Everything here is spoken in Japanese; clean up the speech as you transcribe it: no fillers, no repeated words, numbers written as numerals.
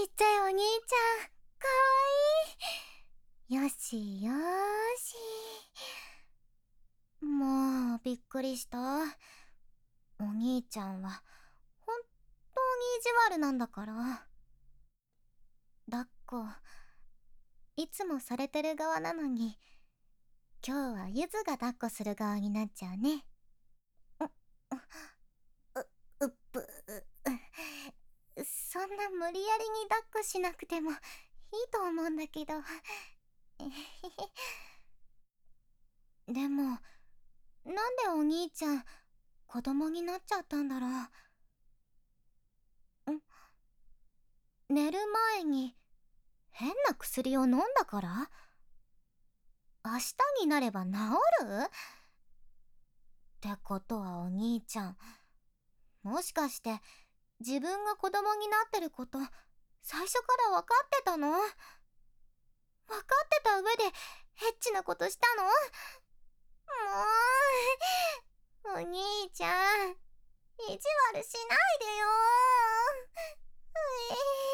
っちゃいお兄ちゃん、かわいい。よしよーし。もう、びっくりした。お兄ちゃんは、本当に意地悪なんだから。抱っこ、いつもされてる側なのに、今日はゆずが抱っこする側になっちゃうね。うっぷ、そんな無理やりに抱っこしなくてもいいと思うんだけど。でも、なんでお兄ちゃん、子供になっちゃったんだろう。寝る前に、変な薬を飲んだから？明日になれば治る？ってことはお兄ちゃん、もしかして自分が子供になってること最初から分かってたの？分かってた上でエッチなことしたの？もう、お兄ちゃん、意地悪しないでよ。